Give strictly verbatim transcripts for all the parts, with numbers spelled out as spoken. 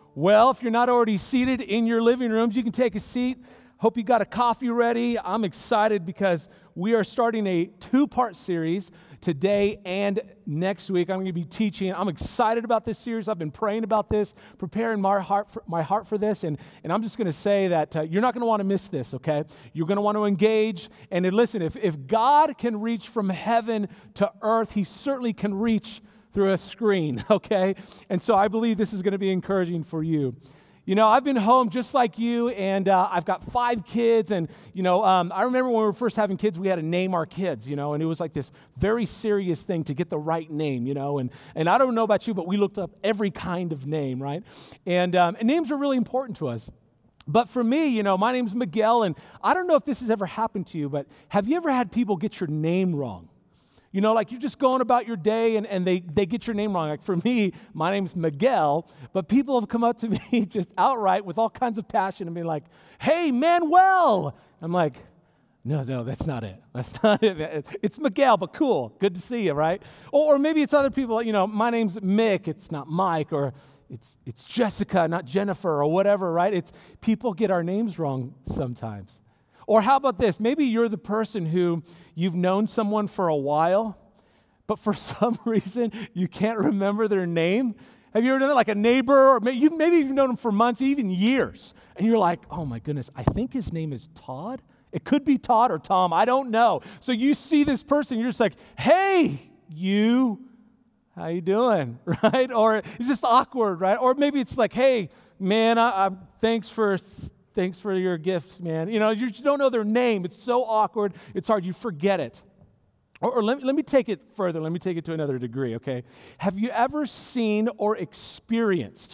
Well, if you're not already seated in your living rooms, you can take a seat. Hope you got a coffee ready. I'm excited because we are starting a two-part series today and next week. I'm going to be teaching. I'm excited about this series. I've been praying about this, preparing my heart for, my heart for this, and, and I'm just going to say that uh, you're not going to want to miss this, okay? You're going to want to engage. And then listen, if, if God can reach from heaven to earth, he certainly can reach through a screen, okay? And so I believe this is going to be encouraging for you. You know, I've been home just like you, and uh, I've got five kids, and, you know, um, I remember when we were first having kids, we had to name our kids, you know, and it was like this very serious thing to get the right name, you know, and, and I don't know about you, but we looked up every kind of name, right? And, um, and names are really important to us. But for me, you know, my name's Miguel, and I don't know if this has ever happened to you, but have you ever had people get your name wrong? You know, like you're just going about your day and, and they, they get your name wrong. Like for me, my name's Miguel, but people have come up to me just outright with all kinds of passion and be like, hey, Manuel. I'm like, no, no, that's not it. That's not it. It's Miguel, but cool. Good to see you, right? Or, or maybe it's other people, you know, my name's Mick, it's not Mike, or it's it's Jessica, not Jennifer, or whatever, right? It's people get our names wrong sometimes. Or how about this? Maybe you're the person who you've known someone for a while, but for some reason you can't remember their name. Have you ever done that? Like a neighbor, or maybe, you, maybe you've known them for months, even years, and you're like, oh my goodness, I think his name is Todd. It could be Todd or Tom, I don't know. So you see this person, you're just like, hey, you, how you doing, right? Or it's just awkward, right? Or maybe it's like, hey, man, I, I, thanks for... Thanks for your gift, man. You know, you just don't know their name. It's so awkward. It's hard. You forget it. Or, or let, let me take it further. Let me take it to another degree, okay? Have you ever seen or experienced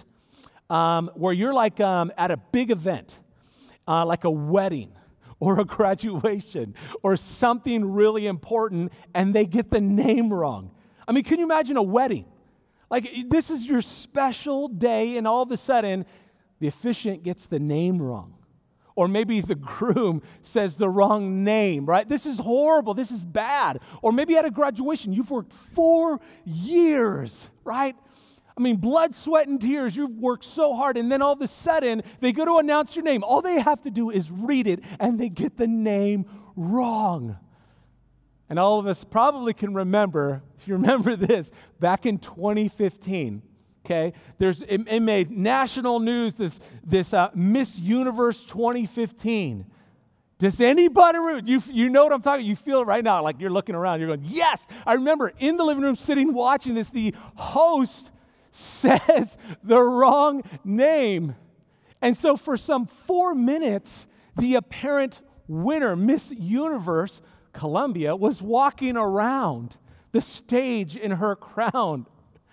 um, where you're like um, at a big event, uh, like a wedding or a graduation or something really important, and they get the name wrong? I mean, can you imagine a wedding? Like, this is your special day, and all of a sudden, the officiant gets the name wrong. Or maybe the groom says the wrong name, right? This is horrible. This is bad. Or maybe at a graduation, you've worked four years, right? I mean, blood, sweat, and tears. You've worked so hard, and then all of a sudden, they go to announce your name. All they have to do is read it, and they get the name wrong. And all of us probably can remember, if you remember this, back in twenty fifteen, okay, there's it, it made national news, this this uh, Miss Universe twenty fifteen. Does anybody remember? You, you know what I'm talking about? You feel it right now, like you're looking around, you're going, yes! I remember in the living room sitting watching this, the host says the wrong name. And so for some four minutes, the apparent winner, Miss Universe Columbia, was walking around the stage in her crown.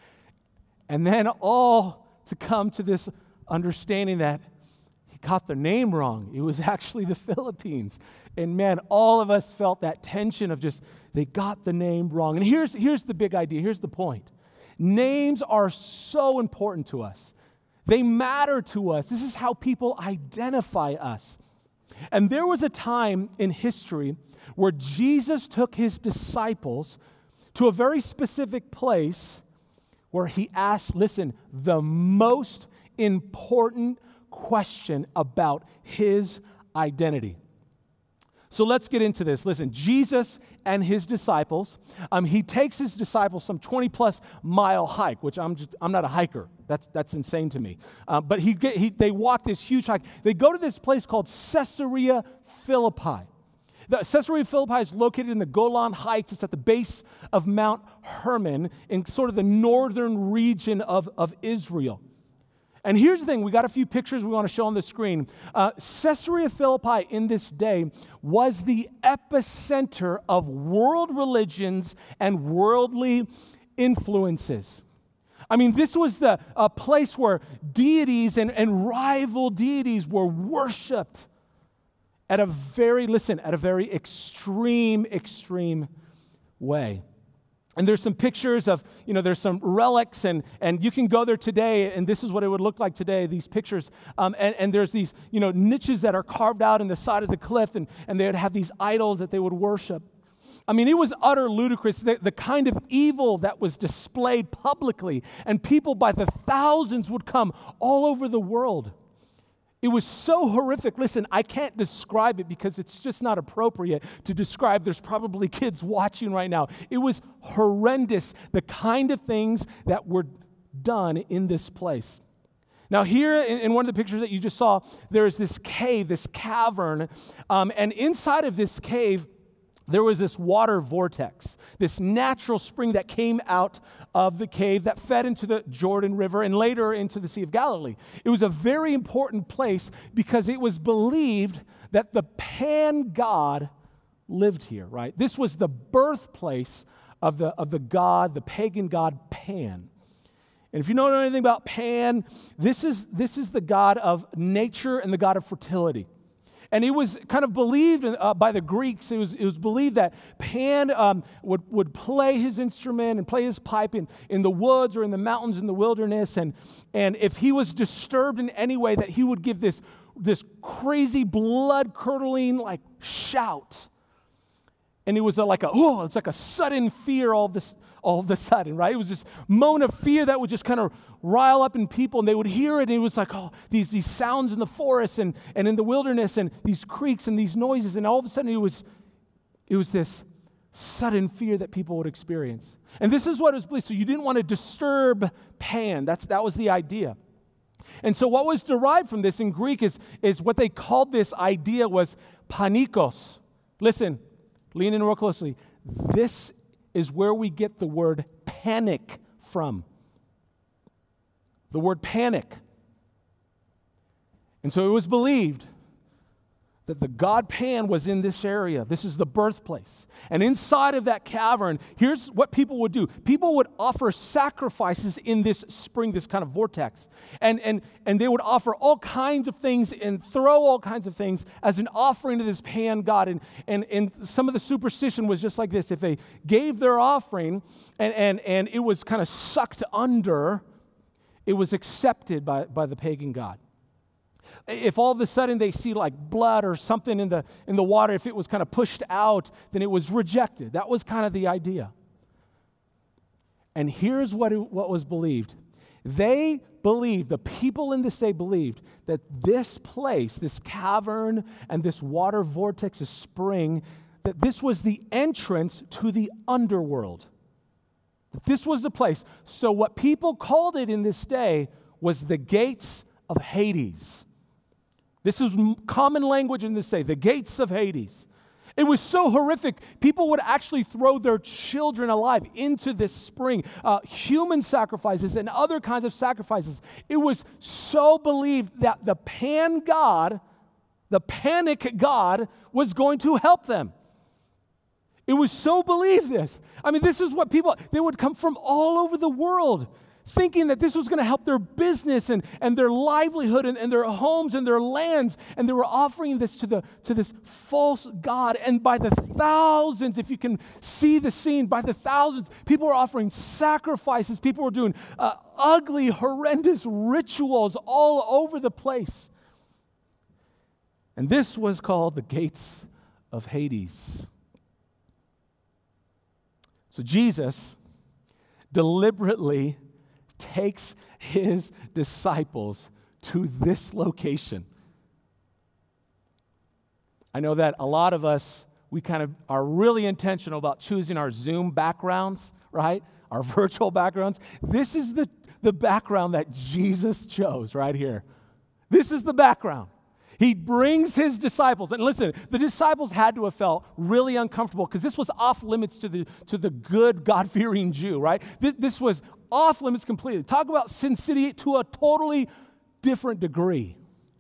And then all to come to this understanding that he got the name wrong. It was actually the Philippines. And man, all of us felt that tension of just, they got the name wrong. And here's, here's the big idea. Here's the point. Names are so important to us. They matter to us. This is how people identify us. And there was a time in history where Jesus took his disciples to a very specific place where he asked, listen, the most important question about his identity. So let's get into this. Listen, Jesus and his disciples, um, he takes his disciples some twenty plus mile hike, which I'm just, I'm not a hiker. That's that's insane to me. Uh, but he, get, he they walk this huge hike. They go to this place called Caesarea Philippi. The Caesarea Philippi is located in the Golan Heights. It's at the base of Mount Hermon in sort of the northern region of, of Israel. And here's the thing. We got a few pictures we want to show on the screen. Uh, Caesarea Philippi in this day was the epicenter of world religions and worldly influences. I mean, this was the a place where deities and, and rival deities were worshipped at a very, listen, at a very extreme, extreme way. And there's some pictures of, you know, there's some relics, and, and you can go there today, and this is what it would look like today, these pictures. Um, and, and there's these, you know, niches that are carved out in the side of the cliff, and, and they would have these idols that they would worship. I mean, it was utter ludicrous, the, the kind of evil that was displayed publicly, and people by the thousands would come all over the world. It was so horrific. Listen, I can't describe it because it's just not appropriate to describe. There's probably kids watching right now. It was horrendous, the kind of things that were done in this place. Now here in, in one of the pictures that you just saw, there is this cave, this cavern, um, and inside of this cave, there was this water vortex, this natural spring that came out of the cave that fed into the Jordan River and later into the Sea of Galilee. It was a very important place because it was believed that the Pan God lived here, right? This was the birthplace of the, of the god, the pagan god Pan. And if you don't know anything about Pan, this is, this is the god of nature and the god of fertility. And it was kind of believed uh, by the Greeks, it was, it was believed that Pan um, would, would play his instrument and play his pipe in, in the woods or in the mountains in the wilderness. And, and if he was disturbed in any way, that he would give this, this crazy blood-curdling like shout. And it was a, like a, oh, it's like a sudden fear all of, this, all of a sudden, right? It was this moan of fear that would just kind of rile up in people, and they would hear it, and it was like, oh, these, these sounds in the forest and, and in the wilderness, and these creaks and these noises, and all of a sudden it was, it was this sudden fear that people would experience. And this is what it was believed. So you didn't want to disturb Pan. That's, that was the idea. And so what was derived from this in Greek is, is what they called this idea was panikos. Listen, lean in real closely. This is where we get the word panic from. The word panic. And so it was believed that the god Pan was in this area. This is the birthplace. And inside of that cavern, here's what people would do. People would offer sacrifices in this spring, this kind of vortex. And, and, and they would offer all kinds of things and throw all kinds of things as an offering to this Pan god. And, and, and some of the superstition was just like this. If they gave their offering and, and, and it was kind of sucked under, it was accepted by, by the pagan god. If all of a sudden they see like blood or something in the, in the water, if it was kind of pushed out, then it was rejected. That was kind of the idea. And here's what, it, what was believed. They believed, the people in this day believed, that this place, this cavern and this water vortex, this spring, that this was the entrance to the underworld. This was the place. So what people called it in this day was the gates of Hades. This is common language in this day, the gates of Hades. It was so horrific, people would actually throw their children alive into this spring. Uh, human sacrifices and other kinds of sacrifices. It was so believed that the Pan God, the panic God, was going to help them. It was so believed this. I mean, this is what people, they would come from all over the world thinking that this was going to help their business and, and their livelihood and, and their homes and their lands. And they were offering this to, the, to this false god. And by the thousands, if you can see the scene, by the thousands, people were offering sacrifices. People were doing uh, ugly, horrendous rituals all over the place. And this was called the gates of Hades. So Jesus deliberately takes his disciples to this location. I know that a lot of us, we kind of are really intentional about choosing our Zoom backgrounds, right? Our virtual backgrounds. This is the, the background that Jesus chose right here. This is the background. He brings his disciples, and listen, the disciples had to have felt really uncomfortable because this was off limits to the, to the good, God-fearing Jew, right? This, this was off limits completely. Talk about Sin City to a totally different degree.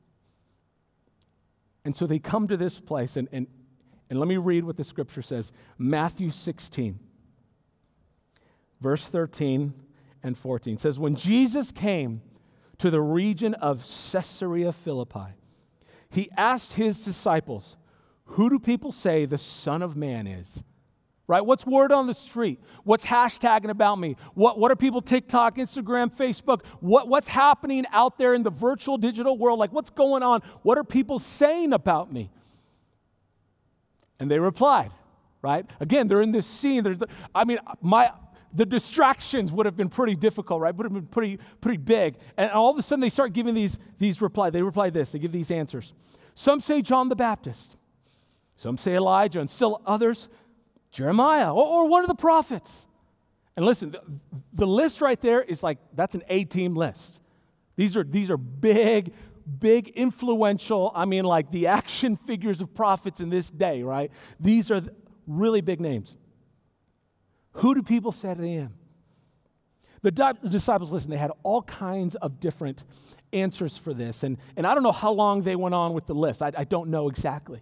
And so they come to this place, and, and, and let me read what the scripture says. Matthew sixteen, verse thirteen and fourteen says, when Jesus came to the region of Caesarea Philippi, he asked his disciples, who do people say the Son of Man is? Right? What's word on the street? What's hashtagging about me? What, what are people TikTok, Instagram, Facebook? What, what's happening out there in the virtual digital world? Like, what's going on? What are people saying about me? And they replied, right? Again, they're in this scene. There's, the, I mean, my the distractions would have been pretty difficult, right? Would have been pretty pretty big. And all of a sudden, they start giving these these reply. They reply this. They give these answers. Some say John the Baptist. Some say Elijah, and still others, Jeremiah, or, or one of the prophets. And listen, the, the list right there is like, that's an A-team list. These are, these are big, big, influential, I mean like the action figures of prophets in this day, right? These are really big names. Who do people say that I am? The di- disciples, listen, they had all kinds of different answers for this. And, and I don't know how long they went on with the list. I, I don't know exactly.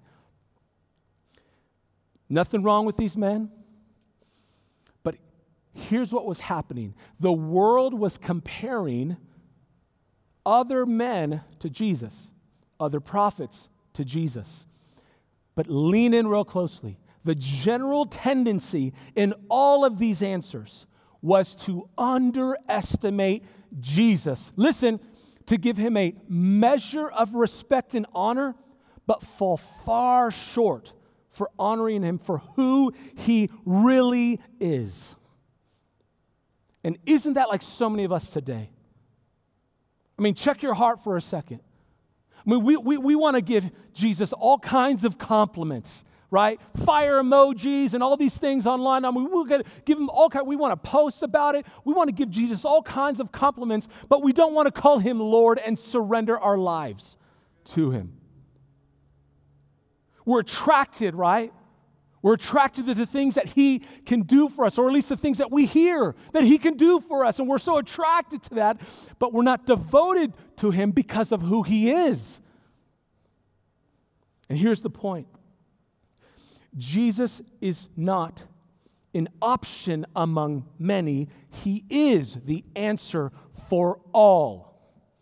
Nothing wrong with these men. But here's what was happening. The world was comparing other men to Jesus, other prophets to Jesus. But lean in real closely. The general tendency in all of these answers was to underestimate Jesus. Listen, to give him a measure of respect and honor, but fall far short for honoring him for who he really is. And isn't that like so many of us today? I mean, check your heart for a second. I mean, we, we, we want to give Jesus all kinds of compliments, right? Fire emojis and all these things online. I mean, we'll get, give him all kinds. We want to post about it. We want to give Jesus all kinds of compliments, but we don't want to call him Lord and surrender our lives to him. We're attracted, right? We're attracted to the things that he can do for us, or at least the things that we hear that he can do for us. And we're so attracted to that, but we're not devoted to him because of who he is. And here's the point. Jesus is not an option among many. He is the answer for all.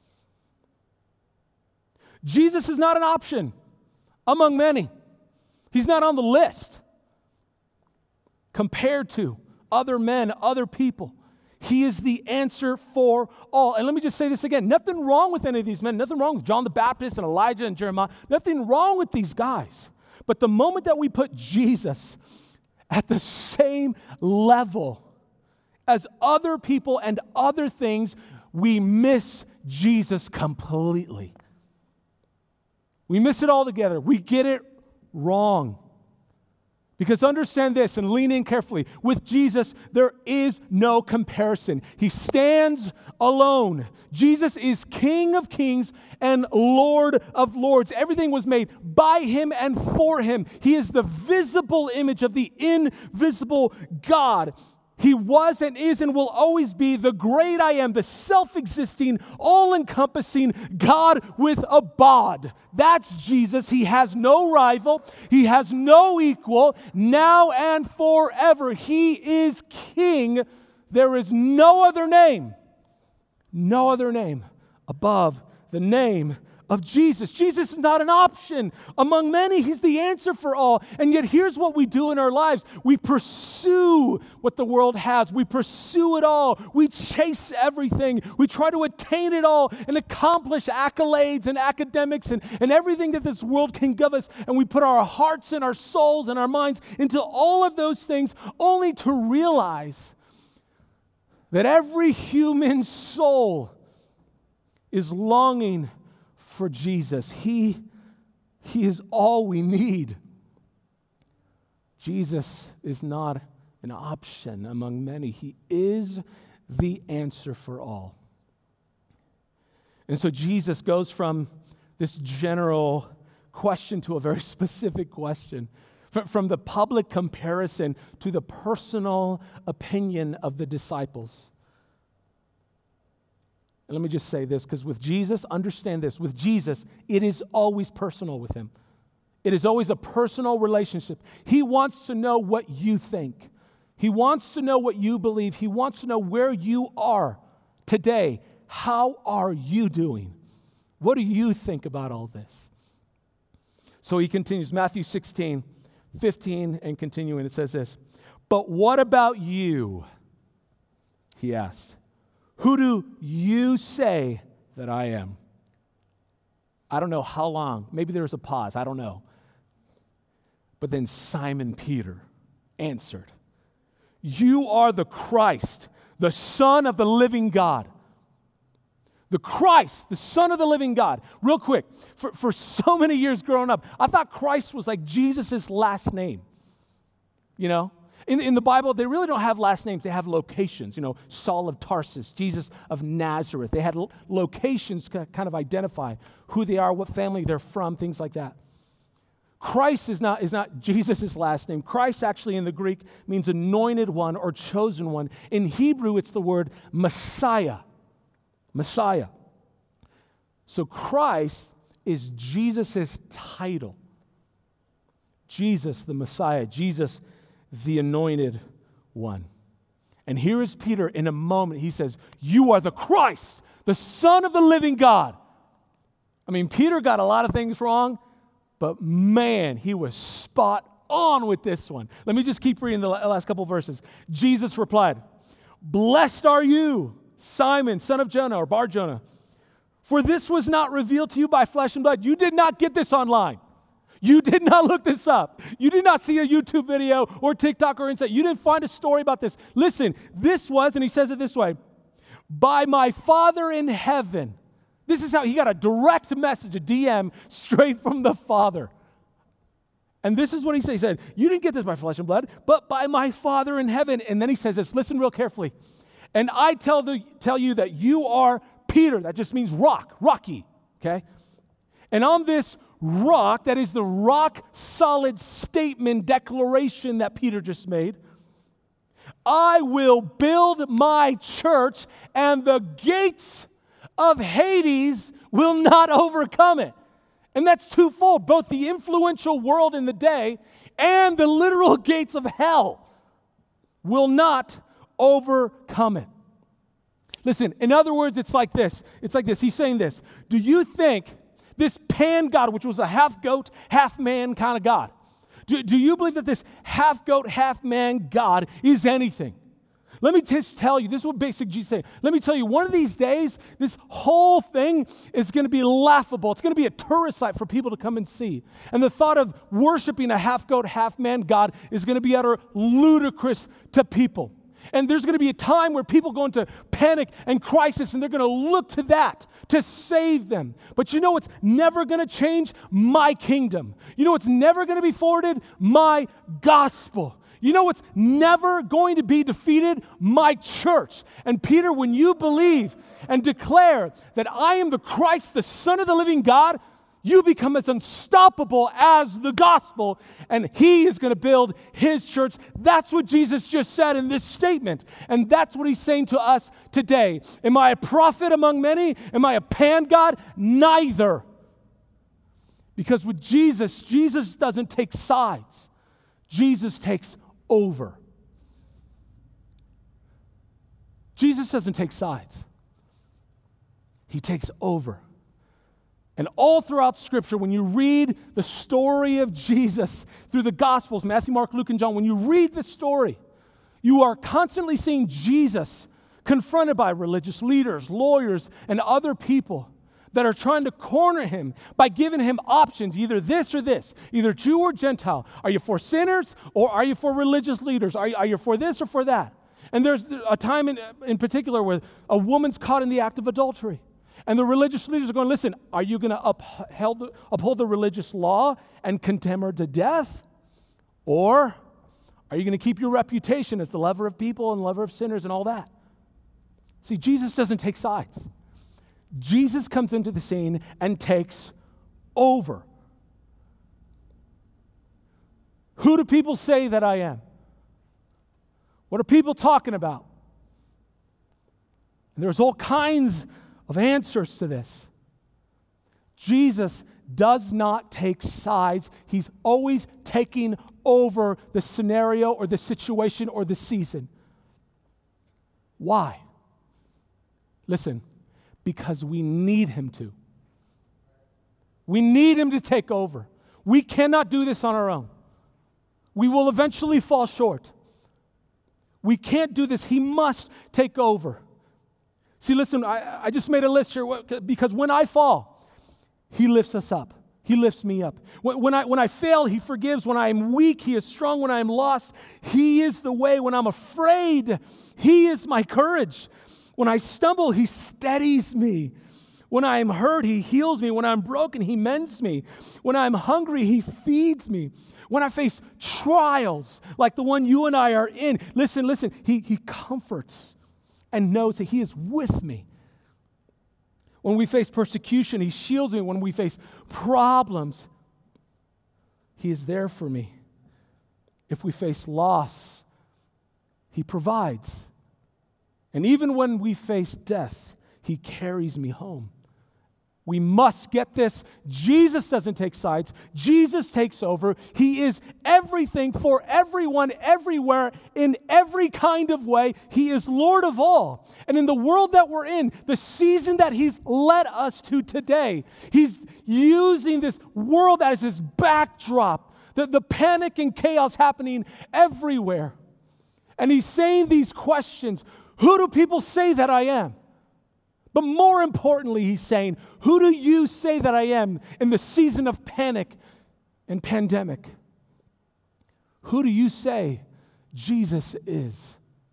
Jesus is not an option among many. He's not on the list compared to other men, other people. He is the answer for all. And let me just say this again. Nothing wrong with any of these men. Nothing wrong with John the Baptist and Elijah and Jeremiah. Nothing wrong with these guys. But the moment that we put Jesus at the same level as other people and other things, we miss Jesus completely. We miss it all together. We get it wrong. Because understand this and lean in carefully. With Jesus, there is no comparison. He stands alone. Jesus is King of kings and Lord of lords. Everything was made by him and for him. He is the visible image of the invisible God. He was and is and will always be the great I am, the self-existing, all-encompassing God with a bod. That's Jesus. He has no rival. He has no equal. Now and forever, he is King. There is no other name, no other name above the name of Jesus. Jesus is not an option among many. He's the answer for all. And yet here's what we do in our lives. We pursue what the world has. We pursue it all. We chase everything. We try to attain it all and accomplish accolades and academics and, and everything that this world can give us. And we put our hearts and our souls and our minds into all of those things only to realize that every human soul is longing for Jesus. He, he is all we need. Jesus is not an option among many. He is the answer for all. And so Jesus goes from this general question to a very specific question. From the public comparison to the personal opinion of the disciples. And let me just say this, because with Jesus, understand this, with Jesus, it is always personal with him. It is always a personal relationship. He wants to know what you think. He wants to know what you believe. He wants to know where you are today. How are you doing? What do you think about all this? So he continues, Matthew sixteen, fifteen, and continuing, it says this, "But what about you?" he asked. "Who do you say that I am?" I don't know how long. Maybe there was a pause. I don't know. But then Simon Peter answered, "You are the Christ, the Son of the living God." The Christ, the Son of the living God. Real quick, for, for so many years growing up, I thought Christ was like Jesus' last name. You know? In, in the Bible, they really don't have last names. They have locations. You know, Saul of Tarsus, Jesus of Nazareth. They had lo- locations to kind of identify who they are, what family they're from, things like that. Christ is not, is not Jesus' last name. Christ actually in the Greek means anointed one or chosen one. In Hebrew, it's the word Messiah. Messiah. So Christ is Jesus' title. Jesus the Messiah. Jesus the anointed one. And here is Peter in a moment. He says, "You are the Christ, the Son of the living God." I mean, Peter got a lot of things wrong, but man, he was spot on with this one. Let me just keep reading the last couple verses. Jesus replied, "Blessed are you, Simon, son of Jonah," or Bar Jonah, "for this was not revealed to you by flesh and blood." You did not get this online. You did not look this up. You did not see a YouTube video or TikTok or Insta. You didn't find a story about this. Listen, this was, and he says it this way, "by my Father in heaven." This is how he got a direct message, a D M, straight from the Father. And this is what he said. He said, "You didn't get this by flesh and blood, but by my Father in heaven." And then he says this, listen real carefully. "And I tell, the, tell you that you are Peter." That just means rock, rocky, okay? "And on this rock," that is the rock solid statement, declaration that Peter just made, "I will build my church, and the gates of Hades will not overcome it." And that's twofold, both the influential world in the day and the literal gates of hell will not overcome it. Listen, in other words, it's like this. It's like this. He's saying this. Do you think this pan God, which was a half goat, half man kind of God, do, do you believe that this half goat, half man God is anything? Let me just tell you, this is what basic Jesus saying. Let me tell you, one of these days, this whole thing is going to be laughable. It's going to be a tourist site for people to come and see. And the thought of worshiping a half goat, half man God is going to be utter ludicrous to people. And there's going to be a time where people go into panic and crisis, and they're going to look to that to save them. But you know what's never going to change? My kingdom. You know what's never going to be forwarded? My gospel. You know what's never going to be defeated? My church. And Peter, when you believe and declare that I am the Christ, the Son of the living God, you become as unstoppable as the gospel, and he is going to build his church. That's what Jesus just said in this statement, and that's what he's saying to us today. Am I a prophet among many? Am I a pan God? Neither. Because with Jesus, Jesus doesn't take sides. Jesus takes over. Jesus doesn't take sides. He takes over. And all throughout Scripture, when you read the story of Jesus through the Gospels, Matthew, Mark, Luke, and John, when you read the story, you are constantly seeing Jesus confronted by religious leaders, lawyers, and other people that are trying to corner him by giving him options, either this or this, either Jew or Gentile. Are you for sinners or are you for religious leaders? Are you, are you for this or for that? And there's a time in, in particular where a woman's caught in the act of adultery. And the religious leaders are going, listen, are you going to uphold, uphold the religious law and condemn her to death? Or are you going to keep your reputation as the lover of people and lover of sinners and all that? See, Jesus doesn't take sides. Jesus comes into the scene and takes over. Who do people say that I am? What are people talking about? And there's all kinds of answers to this. Jesus does not take sides. He's always taking over the scenario or the situation or the season. Why? Listen, because we need him to. We need him to take over. We cannot do this on our own. We will eventually fall short. We can't do this. He must take over. See, listen, I, I just made a list here because when I fall, he lifts us up. He lifts me up. When, when, I, when I fail, He forgives. When I am weak, He is strong. When I am lost, He is the way. When I'm afraid, He is my courage. When I stumble, He steadies me. When I am hurt, He heals me. When I'm broken, He mends me. When I'm hungry, He feeds me. When I face trials like the one you and I are in, listen, listen, He, he comforts and knows that He is with me. When we face persecution, He shields me. When we face problems, He is there for me. If we face loss, He provides. And even when we face death, He carries me home. We must get this. Jesus doesn't take sides. Jesus takes over. He is everything for everyone, everywhere, in every kind of way. He is Lord of all. And in the world that we're in, the season that He's led us to today, He's using this world as His backdrop, the, the panic and chaos happening everywhere. And He's saying these questions. Who do people say that I am? But more importantly, He's saying, who do you say that I am in the season of panic and pandemic? Who do you say Jesus is?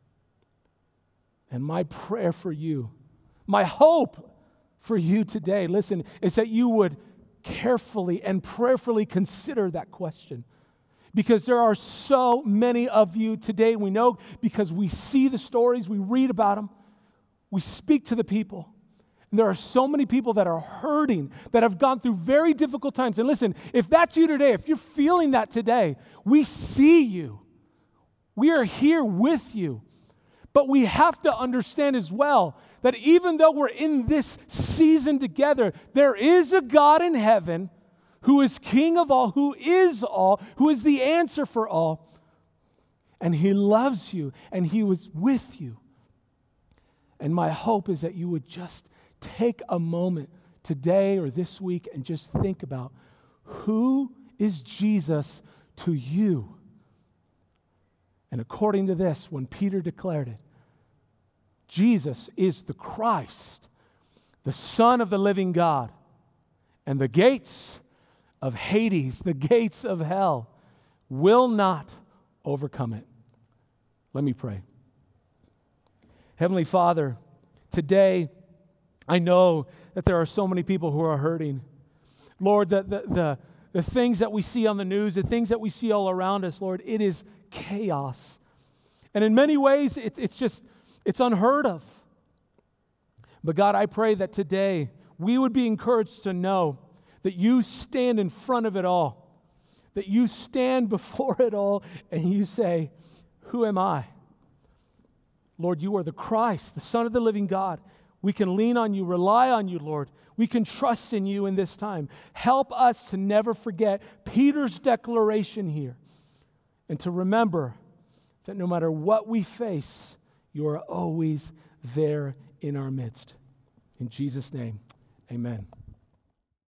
And my prayer for you, my hope for you today, listen, is that you would carefully and prayerfully consider that question. Because there are so many of you today, we know because we see the stories, we read about them, we speak to the people. And there are so many people that are hurting, that have gone through very difficult times. And listen, if that's you today, if you're feeling that today, we see you. We are here with you. But we have to understand as well that even though we're in this season together, there is a God in heaven who is King of all, who is all, who is the answer for all. And He loves you, and He was with you. And my hope is that you would just take a moment today or this week and just think about, who is Jesus to you? And according to this, when Peter declared it, Jesus is the Christ, the Son of the living God, and the gates of Hades, the gates of hell, will not overcome it. Let me pray. Heavenly Father, today I know that there are so many people who are hurting. Lord, the, the, the, the things that we see on the news, the things that we see all around us, Lord, it is chaos. And in many ways, it's, it's just, it's unheard of. But God, I pray that today we would be encouraged to know that you stand in front of it all, that you stand before it all, and you say, who am I? Lord, you are the Christ, the Son of the living God. We can lean on you, rely on you, Lord. We can trust in you in this time. Help us to never forget Peter's declaration here and to remember that no matter what we face, you are always there in our midst. In Jesus' name, amen.